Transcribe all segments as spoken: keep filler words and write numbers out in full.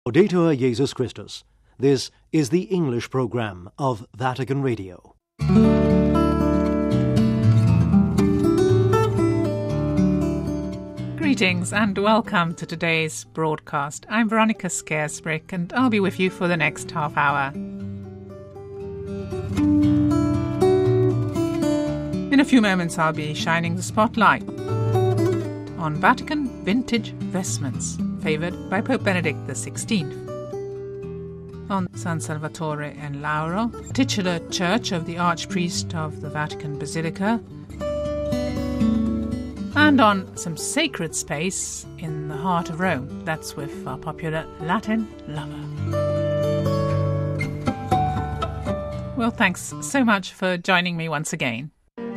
Laudetur Jesus Christus. This is the English program of Vatican Radio. Greetings and welcome to today's broadcast. I'm Veronica Scaresbrick and I'll be with you for the next half hour. In a few moments I'll be shining the spotlight on Vatican vintage vestments favoured by Pope Benedict the sixteenth. On San Salvatore in Lauro, titular church of the Archpriest of the Vatican Basilica, and on some sacred space in the heart of Rome. That's with our popular Latin lover. Well, thanks so much for joining me once again.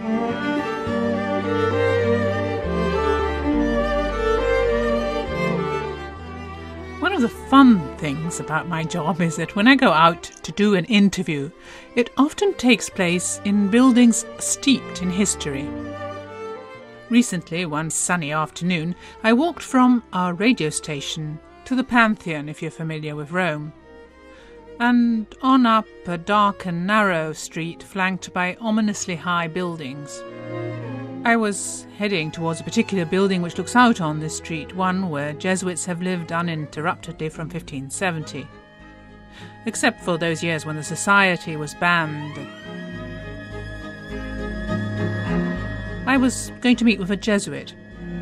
One of the fun things about my job is that when I go out to do an interview, it often takes place in buildings steeped in history. Recently, one sunny afternoon, I walked from our radio station to the Pantheon, if you're familiar with Rome, and on up a dark and narrow street flanked by ominously high buildings. I was heading towards a particular building which looks out on this street, one where Jesuits have lived uninterruptedly from fifteen seventy. Except for those years when the society was banned. I was going to meet with a Jesuit.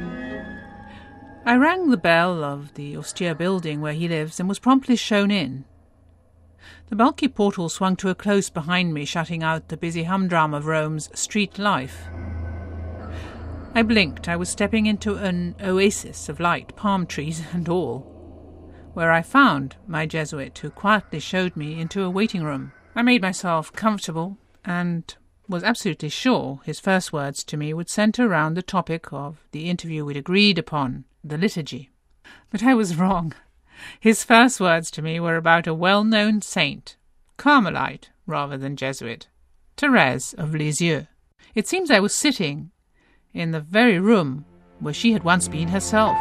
I rang the bell of the austere building where he lives and was promptly shown in. The bulky portal swung to a close behind me, shutting out the busy humdrum of Rome's street life. I blinked. I was stepping into an oasis of light, palm trees and all, where I found my Jesuit, who quietly showed me into a waiting room. I made myself comfortable and was absolutely sure his first words to me would centre around the topic of the interview we'd agreed upon, the liturgy. But I was wrong. His first words to me were about a well-known saint, Carmelite rather than Jesuit, Thérèse of Lisieux. It seems I was sitting in the very room where she had once been herself.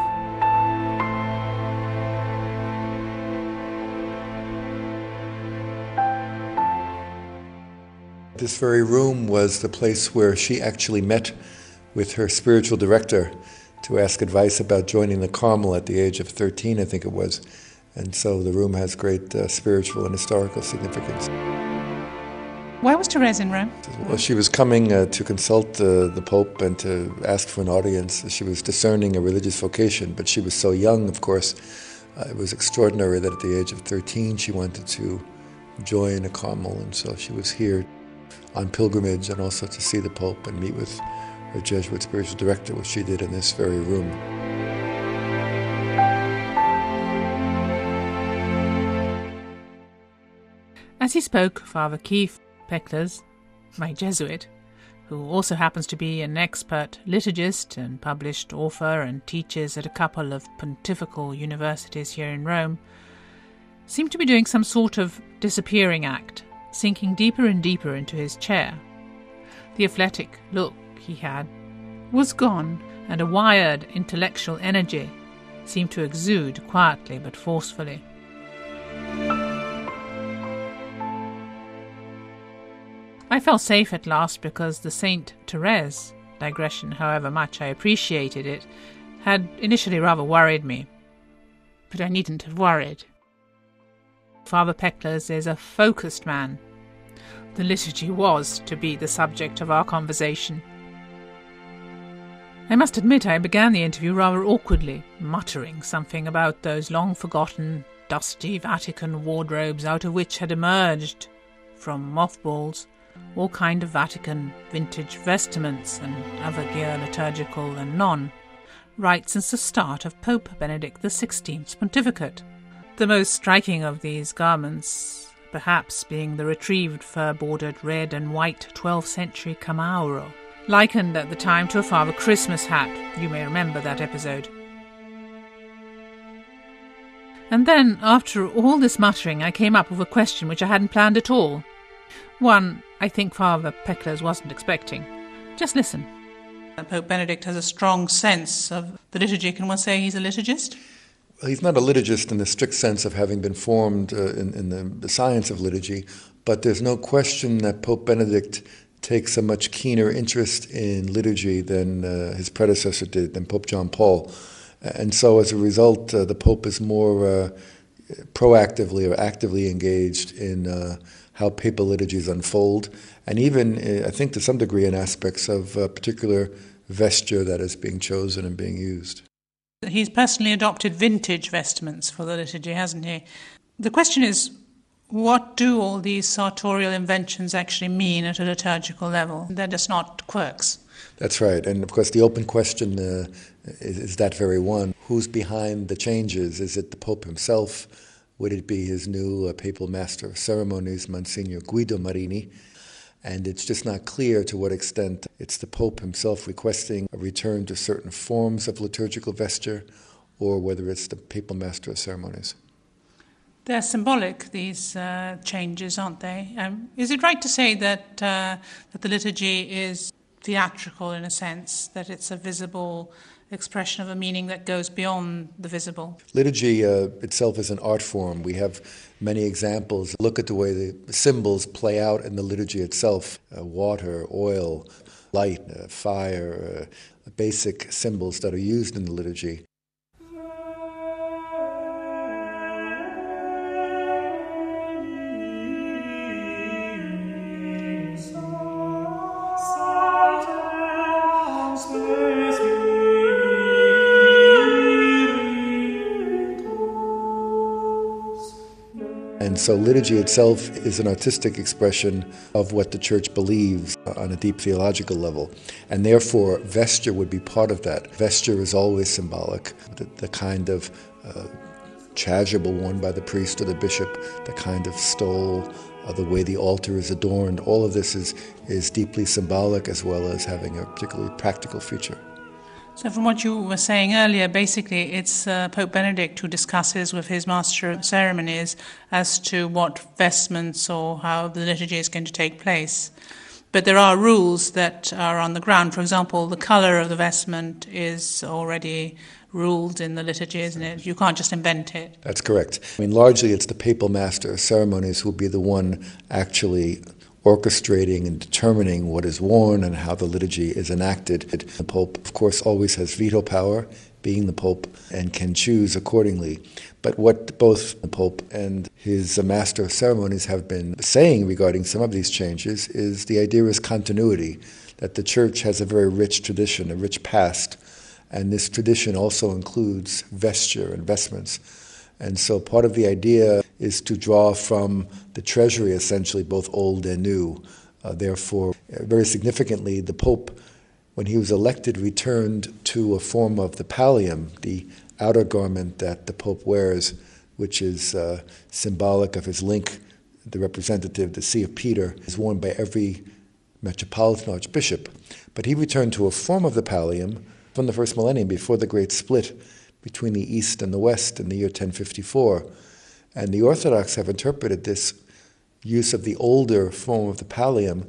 This very room was the place where she actually met with her spiritual director to ask advice about joining the Carmel at the age of thirteen, I think it was. And so the room has great uh, spiritual and historical significance. Why was Thérèse in Rome? Well, she was coming uh, to consult uh, the Pope and to ask for an audience. She was discerning a religious vocation, but she was so young, of course. Uh, it was extraordinary that at the age of thirteen she wanted to join a Carmel, and so she was here on pilgrimage and also to see the Pope and meet with her Jesuit spiritual director, which she did in this very room. As he spoke, Father Keith Pecklers, my Jesuit, who also happens to be an expert liturgist and published author and teaches at a couple of pontifical universities here in Rome, seemed to be doing some sort of disappearing act, sinking deeper and deeper into his chair. The athletic look he had was gone, and a wired intellectual energy seemed to exude quietly but forcefully. I felt safe at last because the Saint Thérèse digression, however much I appreciated it, had initially rather worried me. But I needn't have worried. Father Pecklers is a focused man. The liturgy was to be the subject of our conversation. I must admit I began the interview rather awkwardly, muttering something about those long-forgotten, dusty Vatican wardrobes out of which had emerged, from mothballs, all kind of Vatican vintage vestments and other gear, liturgical and non, right since the start of Pope Benedict the sixteenth's pontificate. The most striking of these garments, perhaps, being the retrieved fur-bordered red and white twelfth century Camauro, likened at the time to a Father Christmas hat. You may remember that episode. And then, after all this muttering, I came up with a question which I hadn't planned at all. One I think Father Pecklers wasn't expecting. Just listen. Pope Benedict has a strong sense of the liturgy. Can one say he's a liturgist? He's not a liturgist in the strict sense of having been formed uh, in, in the, the science of liturgy, but there's no question that Pope Benedict takes a much keener interest in liturgy than uh, his predecessor did, than Pope John Paul. And so as a result, uh, the Pope is more uh, proactively or actively engaged in uh, how papal liturgies unfold, and even, uh, I think to some degree, in aspects of uh, particular vesture that is being chosen and being used. He's personally adopted vintage vestments for the liturgy, hasn't he? The question is, what do all these sartorial inventions actually mean at a liturgical level? They're just not quirks. That's right. And of course, the open question uh, is, is that very one. Who's behind the changes? Is it the Pope himself? Would it be his new uh, papal master of ceremonies, Monsignor Guido Marini? And it's just not clear to what extent it's the Pope himself requesting a return to certain forms of liturgical vesture, or whether it's the papal master of ceremonies. They're symbolic, these uh, changes, aren't they? Um, is it right to say that uh, that the liturgy is theatrical in a sense, that it's a visible expression of a meaning that goes beyond the visible? Liturgy uh, itself is an art form. We have many examples. Look at the way the symbols play out in the liturgy itself. Uh, water, oil, light, uh, fire, uh, basic symbols that are used in the liturgy. And so liturgy itself is an artistic expression of what the Church believes on a deep theological level. And therefore, vesture would be part of that. Vesture is always symbolic, the, the kind of uh, chasuble worn by the priest or the bishop, the kind of stole, uh, the way the altar is adorned. All of this is, is deeply symbolic as well as having a particularly practical feature. So from what you were saying earlier, basically it's uh, Pope Benedict who discusses with his Master of Ceremonies as to what vestments or how the liturgy is going to take place. But there are rules that are on the ground. For example, the colour of the vestment is already ruled in the liturgy, isn't it? You can't just invent it. That's correct. I mean, largely it's the Papal Master of Ceremonies who will be the one actually orchestrating and determining what is worn and how the liturgy is enacted. The Pope, of course, always has veto power, being the Pope, and can choose accordingly. But what both the Pope and his Master of Ceremonies have been saying regarding some of these changes is the idea is continuity, that the Church has a very rich tradition, a rich past, and this tradition also includes vesture and vestments. And so part of the idea is to draw from the treasury, essentially, both old and new. Uh, therefore, very significantly, the Pope, when he was elected, returned to a form of the pallium, the outer garment that the Pope wears, which is uh, symbolic of his link, the representative, the See of Peter, is worn by every metropolitan archbishop. But he returned to a form of the pallium from the first millennium, before the great split between the East and the West in the year ten fifty-four. And the Orthodox have interpreted this use of the older form of the pallium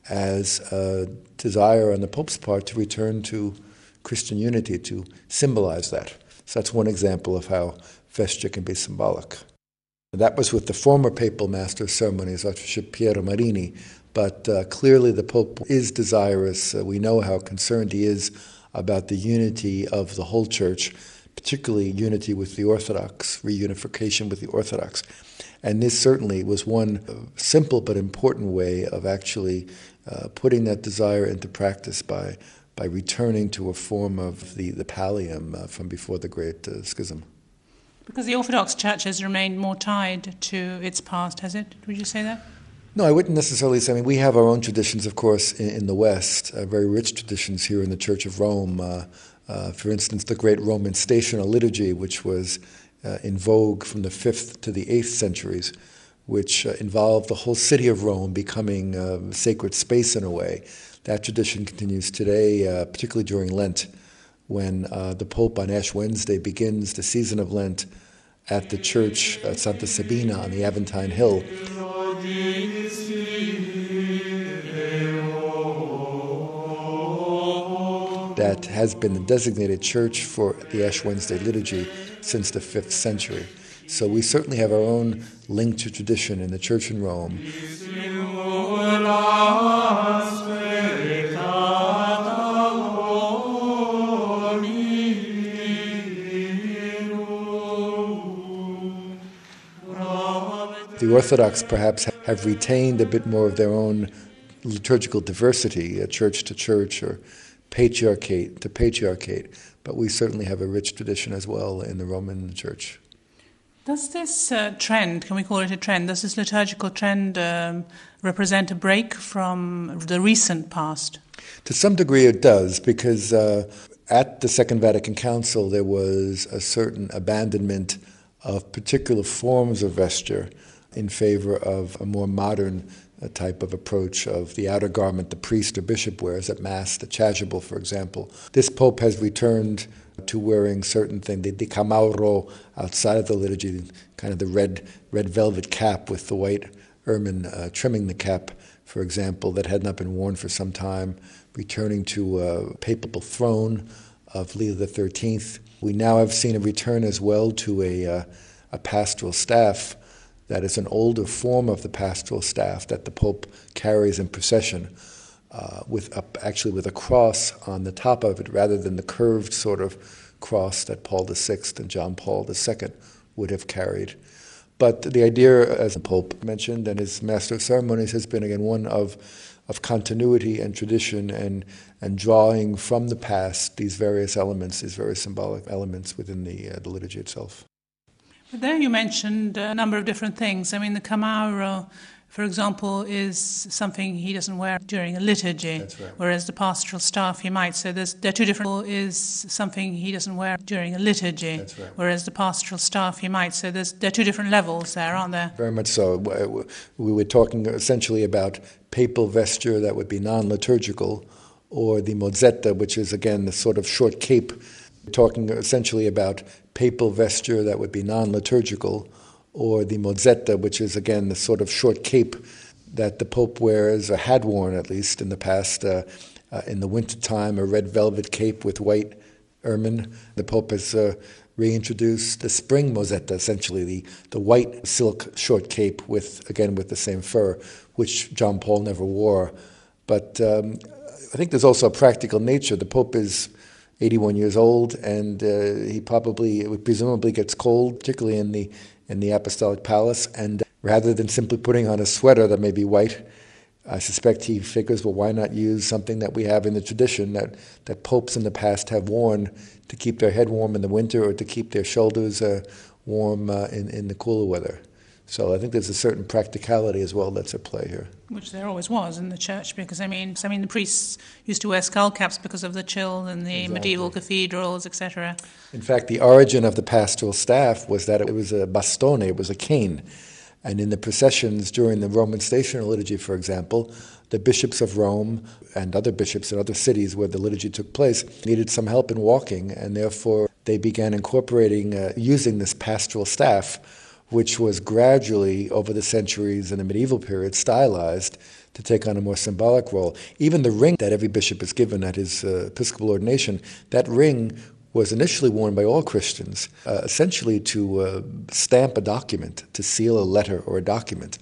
as a desire on the Pope's part to return to Christian unity, to symbolize that. So that's one example of how vesture can be symbolic. That was with the former Papal Master of Ceremonies, Archbishop Piero Marini, but uh, clearly the Pope is desirous. Uh, we know how concerned he is about the unity of the whole Church, particularly unity with the Orthodox, reunification with the Orthodox. And this certainly was one simple but important way of actually uh, putting that desire into practice by by returning to a form of the, the pallium uh, from before the Great uh, Schism. Because the Orthodox Church has remained more tied to its past, has it? Would you say that? No, I wouldn't necessarily say. I mean, we have our own traditions, of course, in, in the West, uh, very rich traditions here in the Church of Rome. Uh, uh, for instance, the great Roman stational liturgy, which was uh, in vogue from the fifth to the eighth centuries, which uh, involved the whole city of Rome becoming a sacred space in a way. That tradition continues today, uh, particularly during Lent, when uh, the Pope on Ash Wednesday begins the season of Lent at the church at Santa Sabina on the Aventine Hill. that has been the designated church for the Ash Wednesday liturgy since the fifth century. So we certainly have our own link to tradition in the church in Rome. The Orthodox perhaps have retained a bit more of their own liturgical diversity, uh, church to church or patriarchate to patriarchate, but we certainly have a rich tradition as well in the Roman Church. Does this uh, trend, can we call it a trend, does this liturgical trend um, represent a break from the recent past? To some degree it does, because uh, at the Second Vatican Council there was a certain abandonment of particular forms of vesture in favor of a more modern uh, type of approach of the outer garment the priest or bishop wears at Mass, the chasuble, for example. This Pope has returned to wearing certain things, the di camauro outside of the liturgy, kind of the red red velvet cap with the white ermine uh, trimming the cap, for example, that had not been worn for some time, returning to a papal throne of Leo the thirteenth. We now have seen a return as well to a, uh, a pastoral staff that is an older form of the pastoral staff that the Pope carries in procession, uh, with a, actually with a cross on the top of it rather than the curved sort of cross that Paul the Sixth and John Paul the Second would have carried. But the idea, as the Pope mentioned, and his Master of Ceremonies, has been again one of of continuity and tradition and and drawing from the past these various elements, these various symbolic elements within the, uh, the liturgy itself. But there you mentioned a number of different things. I mean, the camauro, for example, is something he doesn't wear during a liturgy, That's right. Whereas the pastoral staff he might. So there's, they're two different. Is something he doesn't wear during a liturgy, That's right. Whereas the pastoral staff he might. So there's there are two different levels there, aren't there? Very much so. We were talking essentially about papal vesture that would be non-liturgical, or the mozzetta, which is again the sort of short cape. We're talking essentially about papal vesture that would be non-liturgical, or the mozzetta, which is again the sort of short cape that the Pope wears, or had worn at least in the past, uh, uh, in the wintertime, a red velvet cape with white ermine. The Pope has uh, reintroduced the spring mozzetta, essentially the, the white silk short cape with, again, with the same fur, which John Paul never wore. But um, I think there's also a practical nature. The Pope is eighty-one years old, and uh, he probably, presumably gets cold, particularly in the in the Apostolic Palace, and rather than simply putting on a sweater that may be white, I suspect he figures, well, why not use something that we have in the tradition that, that popes in the past have worn to keep their head warm in the winter or to keep their shoulders uh, warm uh, in, in the cooler weather. So I think there's a certain practicality as well that's at play here. Which there always was in the church, because I mean, I mean, the priests used to wear skull caps because of the chill in the Exactly. medieval cathedrals, et cetera. In fact, the origin of the pastoral staff was that it was a bastone, it was a cane. And in the processions during the Roman stational liturgy, for example, the bishops of Rome and other bishops in other cities where the liturgy took place needed some help in walking, and therefore they began incorporating, uh, using this pastoral staff, which was gradually, over the centuries in the medieval period, stylized to take on a more symbolic role. Even the ring that every bishop is given at his uh, episcopal ordination, that ring was initially worn by all Christians, uh, essentially to uh, stamp a document, to seal a letter or a document.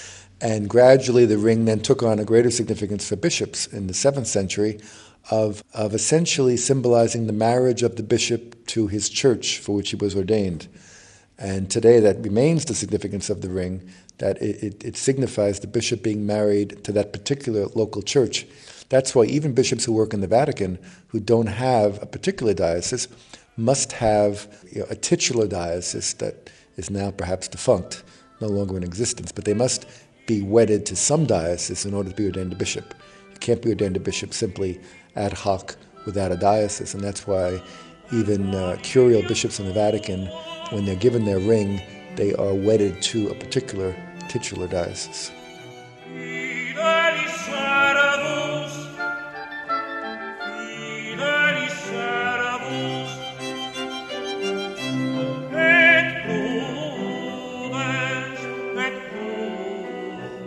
And gradually the ring then took on a greater significance for bishops in the seventh century of, of essentially symbolizing the marriage of the bishop to his church for which he was ordained. And today that remains the significance of the ring, that it, it, it signifies the bishop being married to that particular local church. That's why even bishops who work in the Vatican, who don't have a particular diocese, must have, you know, a titular diocese that is now perhaps defunct, no longer in existence, but they must be wedded to some diocese in order to be ordained a bishop. You can't be ordained a bishop simply ad hoc without a diocese, and that's why even uh, curial bishops in the Vatican, when they're given their ring, they are wedded to a particular titular diocese.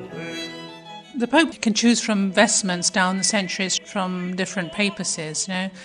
The Pope can choose from vestments down the centuries from different papacies, you know.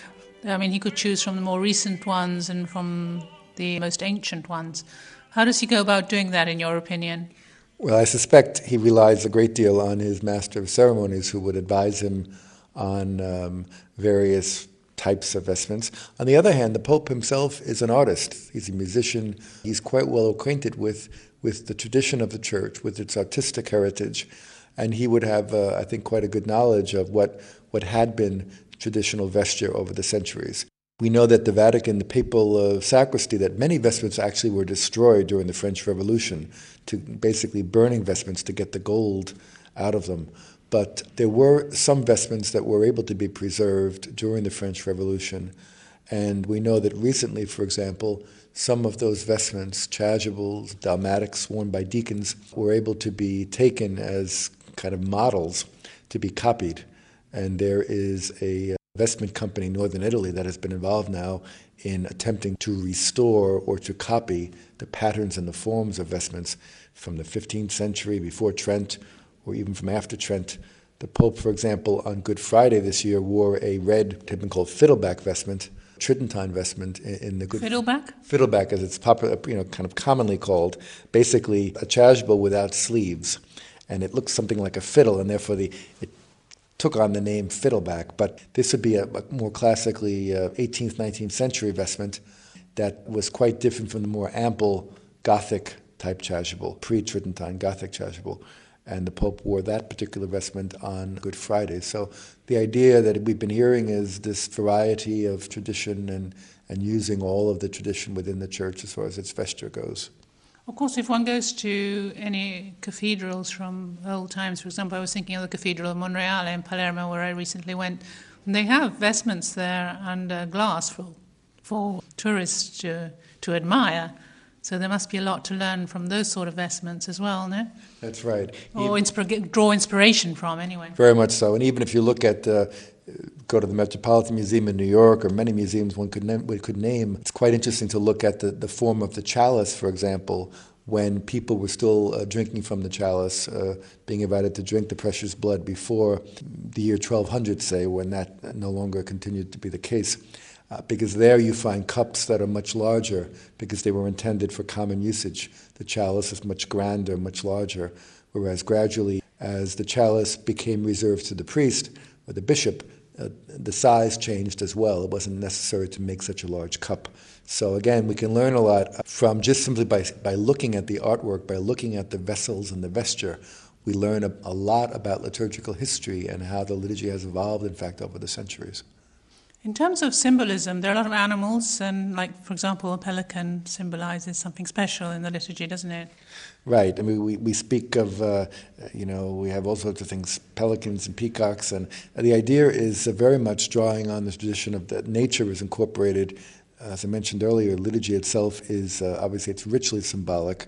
I mean, he could choose from the more recent ones and from the most ancient ones. How does he go about doing that, in your opinion? Well, I suspect he relies a great deal on his master of ceremonies, who would advise him on um, various types of vestments. On the other hand, the Pope himself is an artist. He's a musician. He's quite well acquainted with, with the tradition of the Church, with its artistic heritage, and he would have, uh, I think, quite a good knowledge of what, what had been traditional vesture over the centuries. We know that the Vatican, the papal uh, sacristy, that many vestments actually were destroyed during the French Revolution, to basically burning vestments to get the gold out of them. But there were some vestments that were able to be preserved during the French Revolution. And we know that recently, for example, some of those vestments, chasubles, dalmatics worn by deacons, were able to be taken as kind of models to be copied. And there is a vestment company in northern Italy that has been involved now in attempting to restore or to copy the patterns and the forms of vestments from the fifteenth century, before Trent, or even from after Trent. The Pope, for example, on Good Friday this year wore a red, what had been called fiddleback vestment, Tridentine vestment in, in the Good Fiddleback? Fiddleback, as it's popular, you know, kind of commonly called, basically a chasuble without sleeves, and it looks something like a fiddle, and therefore the it took on the name fiddleback. But this would be a, a more classically uh, eighteenth, nineteenth century vestment that was quite different from the more ample Gothic type chasuble, pre-Tridentine Gothic chasuble. And the Pope wore that particular vestment on Good Friday. So the idea that we've been hearing is this variety of tradition and, and using all of the tradition within the Church as far as its vesture goes. Of course, if one goes to any cathedrals from old times, for example, I was thinking of the Cathedral of Monreale in Palermo, where I recently went, and they have vestments there and uh, glass for, for tourists to, to admire. So there must be a lot to learn from those sort of vestments as well, no? That's right. Or insp- draw inspiration from, anyway. Very much so. And even if you look at, uh, go to the Metropolitan Museum in New York, or many museums one could, name, one could name, it's quite interesting to look at the, the form of the chalice, for example, when people were still uh, drinking from the chalice, uh, being invited to drink the precious blood before the year twelve hundred, say, when that no longer continued to be the case. Uh, because there you find cups that are much larger because they were intended for common usage. The chalice is much grander, much larger, whereas gradually, as the chalice became reserved to the priest or the bishop, uh, the size changed as well. It wasn't necessary to make such a large cup. So again, we can learn a lot from just simply by, by looking at the artwork, by looking at the vessels and the vesture. We learn a, a lot about liturgical history and how the liturgy has evolved, in fact, over the centuries. In terms of symbolism, there are a lot of animals, and like, for example, a pelican symbolizes something special in the liturgy, doesn't it? Right. I mean, we, we speak of, uh, you know, we have all sorts of things, pelicans and peacocks, and the idea is uh, very much drawing on the tradition of that nature is incorporated. As I mentioned earlier, liturgy itself is, uh, obviously, it's richly symbolic.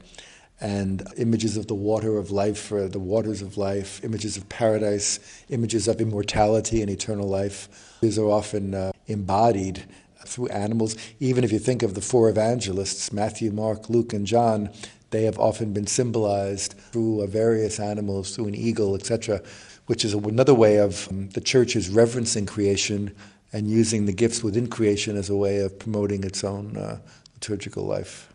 And images of the water of life, uh, the waters of life, images of paradise, images of immortality and eternal life. These are often uh, embodied through animals. Even if you think of the four evangelists, Matthew, Mark, Luke, and John, they have often been symbolized through uh, various animals, through an eagle, et cetera, which is another way of um, the Church is reverencing creation and using the gifts within creation as a way of promoting its own uh, liturgical life.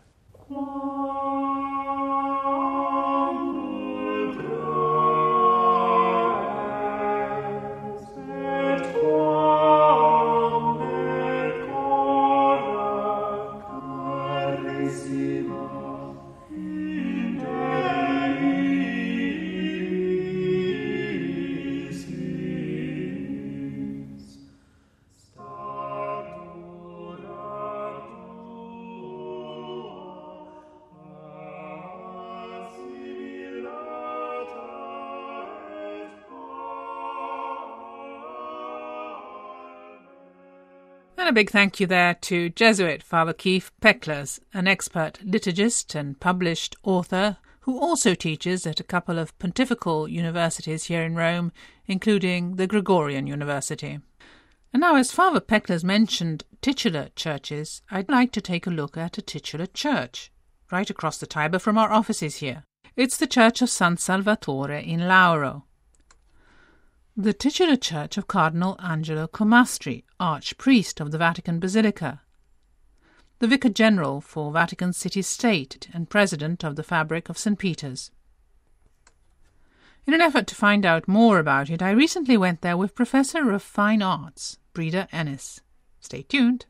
And a big thank you there to Jesuit Father Keith Pecklers, an expert liturgist and published author who also teaches at a couple of pontifical universities here in Rome, including the Gregorian University. And now, as Father Pecklers mentioned titular churches, I'd like to take a look at a titular church, right across the Tiber from our offices here. It's the Church of San Salvatore in Lauro. The titular church of Cardinal Angelo Comastri, Archpriest of the Vatican Basilica, the Vicar General for Vatican City State and President of the Fabric of Saint Peter's. In an effort to find out more about it, I recently went there with Professor of Fine Arts, Breda Ennis. Stay tuned.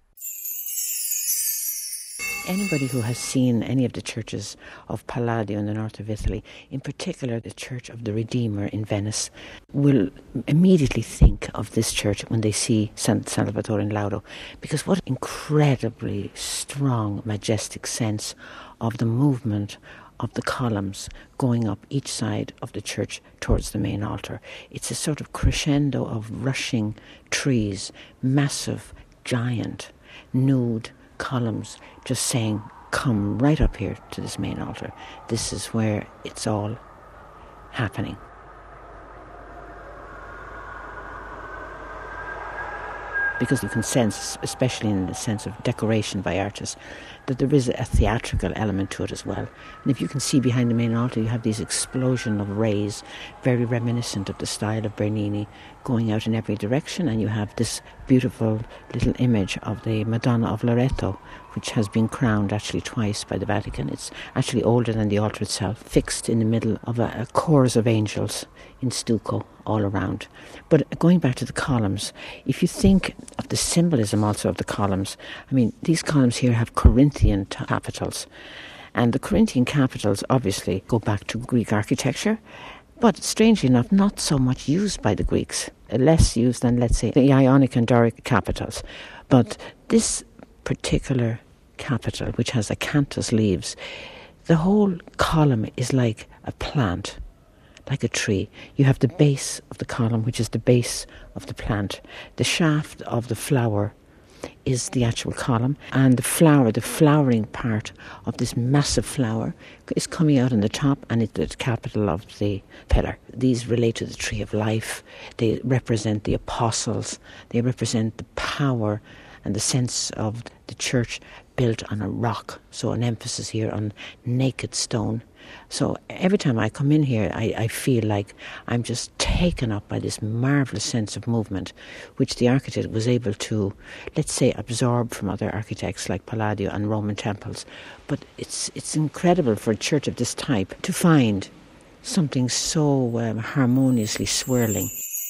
Anybody who has seen any of the churches of Palladio in the north of Italy, in particular the Church of the Redeemer in Venice, will immediately think of this church when they see San Salvatore in Laudo, because what incredibly strong, majestic sense of the movement of the columns going up each side of the church towards the main altar. It's a sort of crescendo of rushing trees, massive, giant, nude columns just saying, come right up here to this main altar. This is where it's all happening. Because you can sense, especially in the sense of decoration by artists, that there is a theatrical element to it as well. And if you can see behind the main altar, you have these explosion of rays, very reminiscent of the style of Bernini, going out in every direction, and you have this beautiful little image of the Madonna of Loreto, which has been crowned actually twice by the Vatican. It's actually older than the altar itself, fixed in the middle of a, a chorus of angels in stucco all around. But going back to the columns, if you think of the symbolism also of the columns, I mean, these columns here have Corinthian capitals, and the Corinthian capitals obviously go back to Greek architecture, but strangely enough, not so much used by the Greeks, less used than, let's say, the Ionic and Doric capitals. But this particular capital, which has acanthus leaves, the whole column is like a plant, like a tree. You have the base of the column, which is the base of the plant. The shaft of the flower is the actual column, and the flower, the flowering part of this massive flower is coming out on the top, and it's the capital of the pillar. These relate to the tree of life. They represent the apostles. They represent the power and the sense of the church built on a rock. So an emphasis here on naked stone. So every time I come in here, I, I feel like I'm just taken up by this marvellous sense of movement, which the architect was able to, let's say, absorb from other architects like Palladio and Roman temples. But it's it's incredible for a church of this type to find something so um, harmoniously swirling.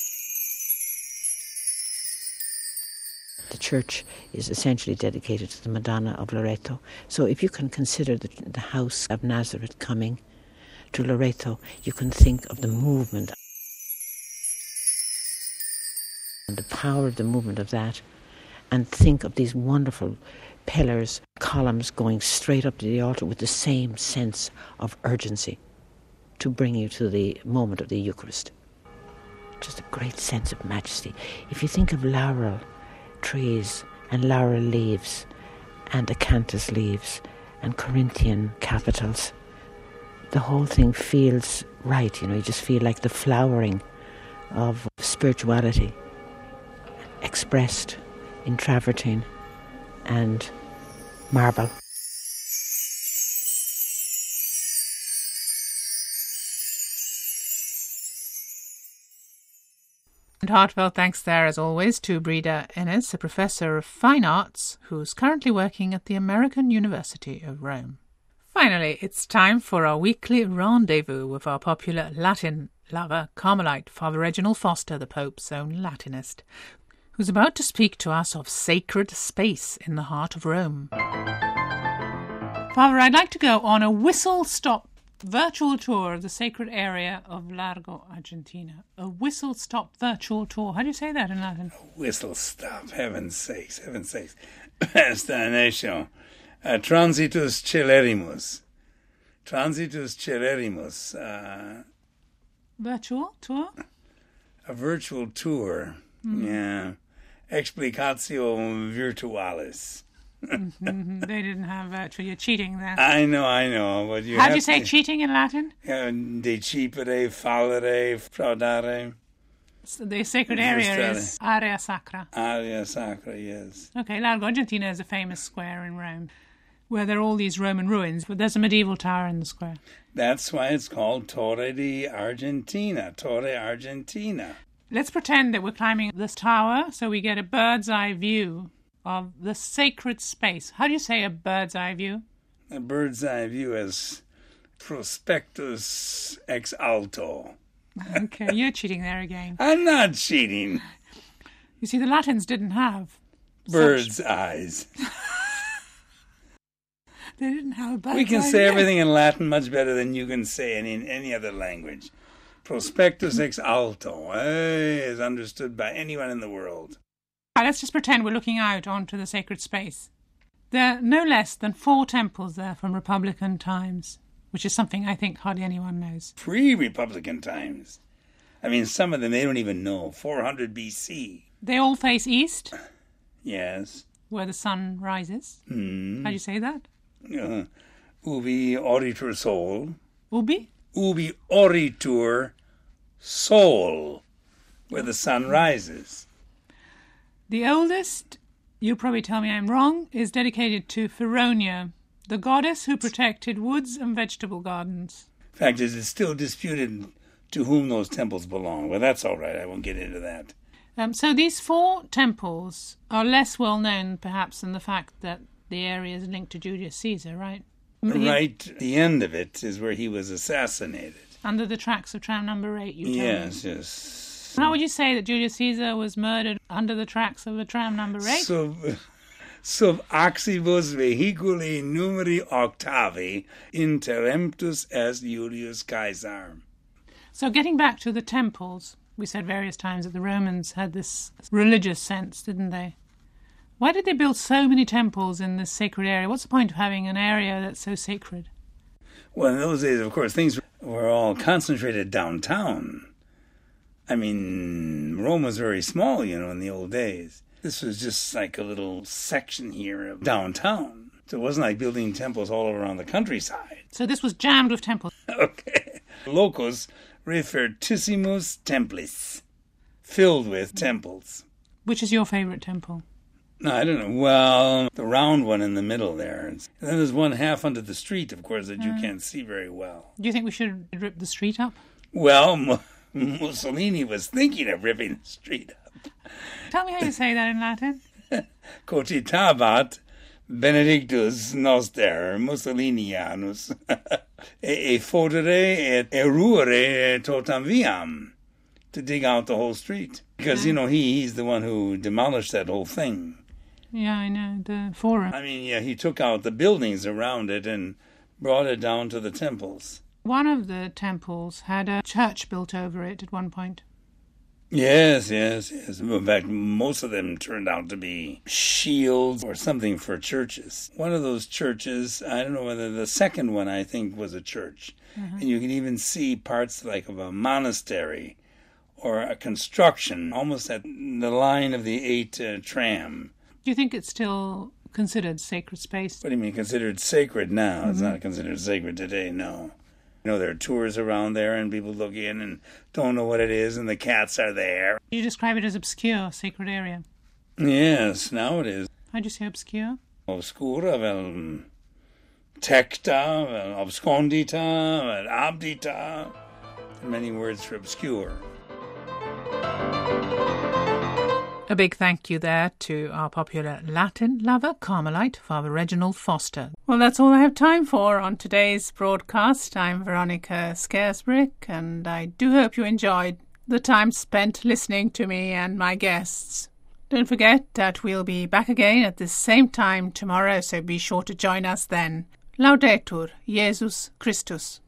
The church is essentially dedicated to the Madonna of Loreto. So if you can consider the, the house of Nazareth coming to Loreto, you can think of the movement and the power of the movement of that, and think of these wonderful pillars, columns going straight up to the altar with the same sense of urgency to bring you to the moment of the Eucharist. Just a great sense of majesty. If you think of laurel trees and laurel leaves and acanthus leaves and Corinthian capitals, the whole thing feels right. You know, you just feel like the flowering of spirituality expressed in travertine and marble. And heartfelt thanks there, as always, to Breda Ennis, a professor of fine arts who's currently working at the American University of Rome. Finally, it's time for our weekly rendezvous with our popular Latin lover, Carmelite Father Reginald Foster, the Pope's own Latinist, who's about to speak to us of sacred space in the heart of Rome. Father, I'd like to go on a whistle-stop virtual tour of the sacred area of Largo, Argentina. A whistle-stop virtual tour. How do you say that in Latin? A whistle-stop. Heaven's sakes, heaven's sakes. Esta uh, transitus celerimus. Transitus celerimus. Uh, virtual tour? A virtual tour. Mm. Yeah. Explicatio virtualis. Mm-hmm. They didn't have virtual. You're cheating there. I know, I know. But you How do you to, say cheating in Latin? Uh, decipere, fallere, fraudare. So the sacred area is Area Sacra. Area Sacra, yes. Okay, Largo Argentina is a famous square in Rome, where there are all these Roman ruins, but there's a medieval tower in the square. That's why it's called Torre di Argentina, Torre Argentina. Let's pretend that we're climbing this tower so we get a bird's eye view of the sacred space. How do you say a bird's eye view? A bird's eye view is prospectus ex alto. Okay, you're cheating there again. I'm not cheating. You see, the Latins didn't have Bird's such... eyes. They didn't have a bird's We can eye say view. everything in Latin much better than you can say it in any other language. Prospectus ex alto eh, is understood by anyone in the world. Right, let's just pretend we're looking out onto the sacred space. There are no less than four temples there from Republican times, which is something I think hardly anyone knows. Pre-Republican times. I mean, some of them they don't even know. four hundred B C. They all face east, Yes. where the sun rises. Mm. How do you say that? Uh, ubi oritur sol. Ubi? Ubi oritur sol, where the sun rises. The oldest, you'll probably tell me I'm wrong, is dedicated to Feronia, the goddess who protected woods and vegetable gardens. In fact, it is still disputed to whom those temples belong. Well, that's all right. I won't get into that. Um, so these four temples are less well known, perhaps, than the fact that the area is linked to Julius Caesar, right? He- Right at the end of it is where he was assassinated. Under the tracks of tram number eight, you tell me. Yes, yes. How would you say that Julius Caesar was murdered under the tracks of a tram number eight? Sub, sub axibus vehiculi numeri octavi interemptus est Julius Caesar. So getting back to the temples, we said various times that the Romans had this religious sense, didn't they? Why did they build so many temples in this sacred area? What's the point of having an area that's so sacred? Well, in those days, of course, things were all concentrated downtown. I mean, Rome was very small, you know, in the old days. This was just like a little section here of downtown. So it wasn't like building temples all around the countryside. So this was jammed with temples. Okay. Locus refertissimus templis, filled with temples. Which is your favourite temple? No, I don't know. Well, the round one in the middle there. And then there's one half under the street, of course, that you can't see very well. Do you think we should rip the street up? Well, M- Mussolini was thinking of ripping the street up. Tell me how you say that in Latin. Cogitabat Benedictus noster Mussolinianus e fodere et eruere totam viam, to dig out the whole street. Because, you know, he he's the one who demolished that whole thing. Yeah, I know, the forum. I mean, yeah, he took out the buildings around it and brought it down to the temples. One of the temples had a church built over it at one point. Yes, yes, yes. In fact, most of them turned out to be shields or something for churches. One of those churches, I don't know whether the second one, I think, was a church. Mm-hmm. And you can even see parts like of a monastery or a construction almost at the line of the eight uh, tram. Do you think it's still considered sacred space? What do you mean, considered sacred now? Mm-hmm. It's not considered sacred today, no. You know, there are tours around there and people look in and don't know what it is and the cats are there. You describe it as obscure, sacred area. Yes, now it is. How do you say obscure? Obscura, vel tecta, vel abscondita, vel abdita. Many words for obscure. A big thank you there to our popular Latin lover, Carmelite, Father Reginald Foster. Well, that's all I have time for on today's broadcast. I'm Veronica Scaresbrick, and I do hope you enjoyed the time spent listening to me and my guests. Don't forget that we'll be back again at the same time tomorrow, so be sure to join us then. Laudetur Jesus Christus.